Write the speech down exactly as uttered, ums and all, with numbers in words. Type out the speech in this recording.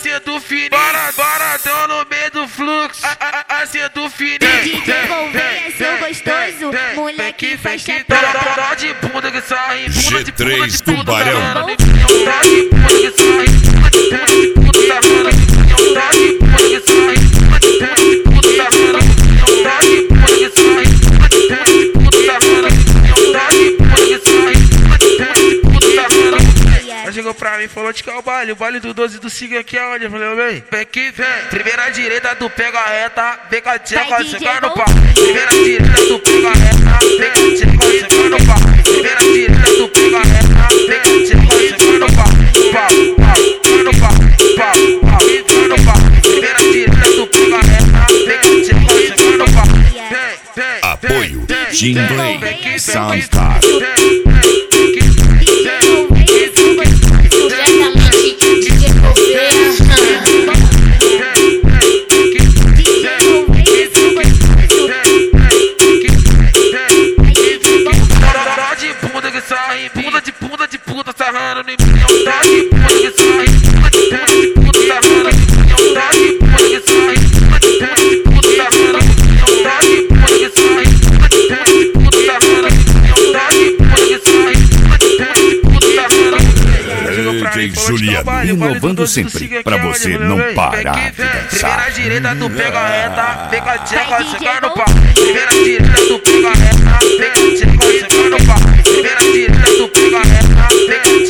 Assim do fininho, baradão no meio do fluxo. Assim do fininho. D J Gouveia, seu gostoso, moleque faz chapéu. Dó de bunda que sai, bunda G de três bunda de bunda, Tubarão. Dó de bunda que sai, bunda de bunda de bunda, Dó de bunda que sai, bunda de bunda de bunda, Dó de bunda que sai, bunda de bunda de bunda, Dó de bunda que sai, bunda de bunda de bunda. Ela chegou pra mim e falou de que é o baile, o baile do doze do Siga aqui é onde? Eu falei, vem, vem que vem. Primeira direita, tu pega a reta, vem com a tcheca, chegando no pau. Primeira direita, tu pega a reta, vem com a tcheca, chegando no pau. Primeira direita, tu pega a reta, vem com a tcheca, chegando no pau. Pau, pau, chegando no pau, pau, pau, chegando no pau. Primeira direita, tu pega a reta, vem com a tcheca, chegando no pau. Vem, vem, Apoio Jim Blake, Soundcard. Bunda de bunda de puta, sarrando no milhão. Dó de bunda que sai, bunda de bunda de puta, sarrando no milhão. Dó de bunda que sai, bunda de bunda de puta, sarrando no milhão. Dó de bunda que sai, bunda de bunda de puta, sarrando no milhão. Dó de bunda que sai, bunda de bunda de puta, sarrando no milhão. D J Juliano, inovando sempre, pra você não parar de dançar. Primeira direita, tu pega a reta, vem com a tcheca, chegando no pau. Primeira direita, tu pega a reta, vem com a tcheca, chegando no pau. Primeira direita, tu pega a reta, vem com a